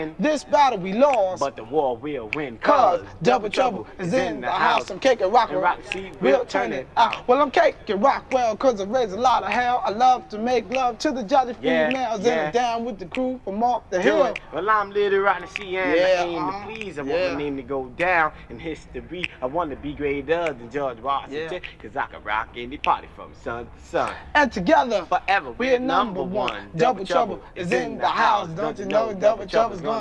This battle we lost, but the war will win. Cause double trouble is in the house. I'm caking rock and rock. We'll turn it out. Well, I'm caking rock well, cause I raise a lot of hell. I love to make love to the jolly females. And down with the crew from off the hill. Well, I'm Little Rock and she and I aim to please. I want my name to go down in history. I want to be greater than George Washington. Cause I can rock any party from sun to sun. And together, forever we're number one. Double trouble is in the house. Don't you know double trouble's